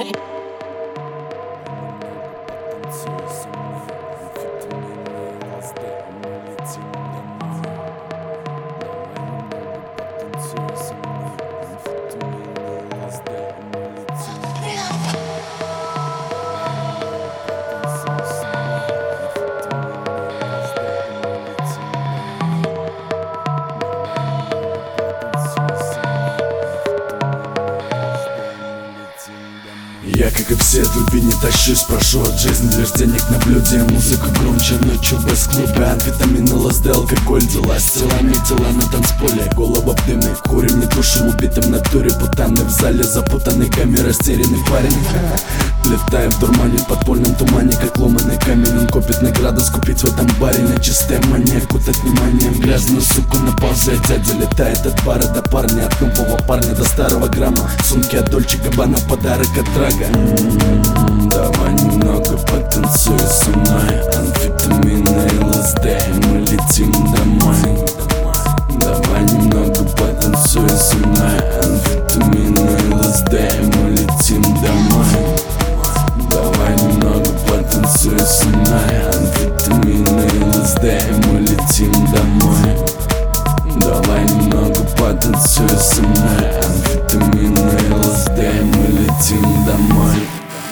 Я, как и все, от любви не тащусь. Прошу от жизни лишь денег на блюде. Музыку громче ночью без клуба. Амфетамин, ЛСД, алкоголь. Дела с телами, тела на танцполе. Голова в дыме, курим, не тушим, убитым в натуре. Путаны в зале, запутанный камень, растерянный парень. Летаем в дурмане, в подпольном тумане, как ломаный камень. Он копит награду, скупить в этом баре. Нечистая мания, кутать вниманием грязную суку на паузе. Дядя летает от бара до парня, от нового парня до старого грамма. Сумки от Дольче Габбана, подарок от Трага. Давай немного потанцуй со мной. Амфетамины, ЛСД, и мы летим домой. Давай немного потанцуй со мной. Амфетамины, ЛСД, и мы летим домой. Давай немного потанцуй со мной. Амфетамины, ЛСД, и мы летим домой. Давай немного потанцуй со мной. Амфетамины, ЛСД, и мы летим домой.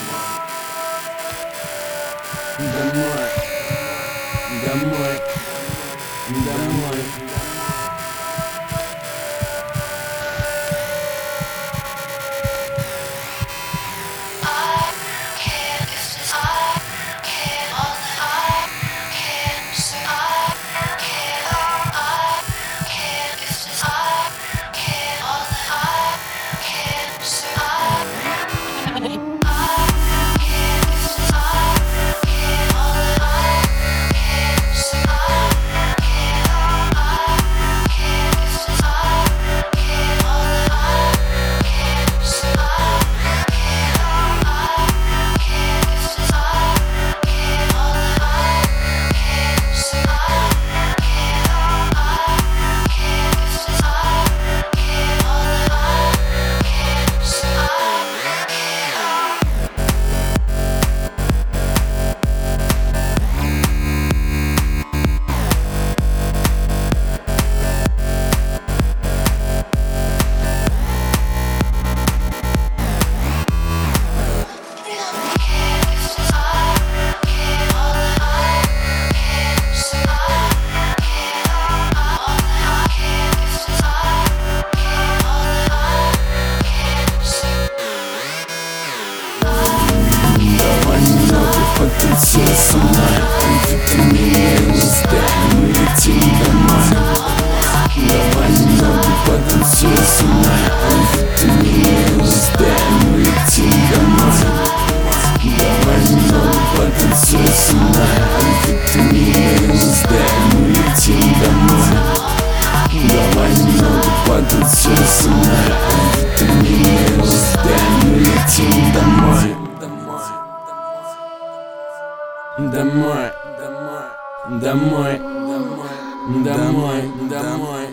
Домой, домой, домой. Потанцуй со мной. Амфетамины, ЛСД, мы летим домой. Давай немного потанцуй со мной. Амфетамины, ЛСД, мы летим домой. Давай немного потанцуй со мной. Амфетамины, ЛСД, мы летим домой. Давай немного потанцуй со мной. Амфетамины, ЛСД, мы летим домой. Домой, домой, домой, домой, домой.